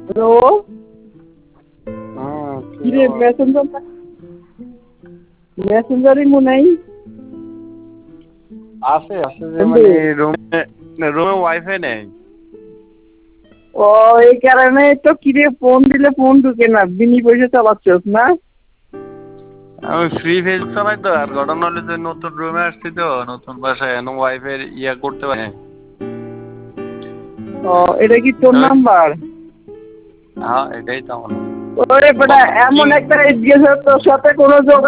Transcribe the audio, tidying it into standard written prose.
Hello. কিরে মেসেঞ্জারই মনে নাই। আছে যে মানে রুমে ওয়াইফাই নেই। ও এই কারণে তো কিরে ফোন দিলে ফোন ঢুকে না, বিনি পয়সা চালাচ্ছস না? আমি ফ্রি ফেজ চালাই তো। আর ঘটনা হলো যে নতুন রুমে আসছি তো, নতুন বাসায় ওয়াইফাই করতে পারি। ও এটা কি তোর নাম্বার? হ্যাঁ এটাই তো আমার। ওরে বেটা, এমন একটা গেছে তোর সাথে কোনো যোগাযোগ